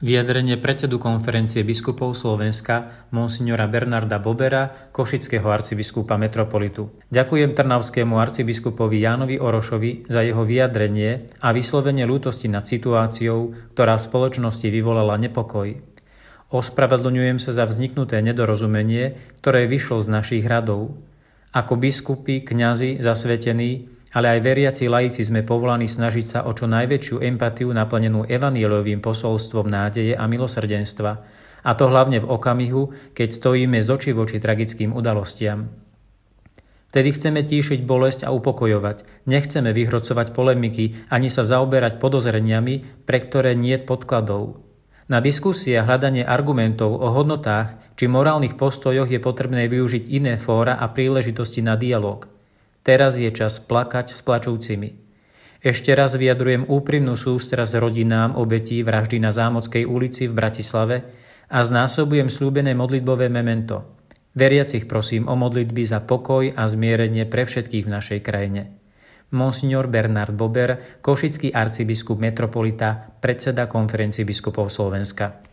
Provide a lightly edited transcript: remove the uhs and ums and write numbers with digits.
Vyjadrenie predsedu konferencie biskupov Slovenska monsignora Bernarda Bobera, košického arcibiskupa metropolitu. Ďakujem trnavskému arcibiskupovi Jánovi Orošovi za jeho vyjadrenie a vyslovenie ľútosti nad situáciou, ktorá v spoločnosti vyvolala nepokoj. Ospravedlňujem sa za vzniknuté nedorozumenie, ktoré vyšlo z našich radov. Ako biskupy, kňazi, zasvetení, ale aj veriaci laici sme povolaní snažiť sa o čo najväčšiu empatiu naplnenú evanjeliovým posolstvom nádeje a milosrdenstva, a to hlavne v okamihu, keď stojíme z očí v oči tragickým udalostiam. Vtedy chceme tíšiť bolesť a upokojovať, nechceme vyhrocovať polemiky ani sa zaoberať podozreniami, pre ktoré niet podkladov. Na diskusie a hľadanie argumentov o hodnotách či morálnych postojoch je potrebné využiť iné fóra a príležitosti na dialóg. Teraz je čas plakať s plačúcimi. Ešte raz vyjadrujem úprimnú sústrasť rodinám obetí vraždy na Zámockej ulici v Bratislave a znásobujem sľúbené modlitbové memento. Veriacich prosím o modlitby za pokoj a zmierenie pre všetkých v našej krajine. Monsignor Bernard Bober, košický arcibiskup metropolita, predseda konferencie biskupov Slovenska.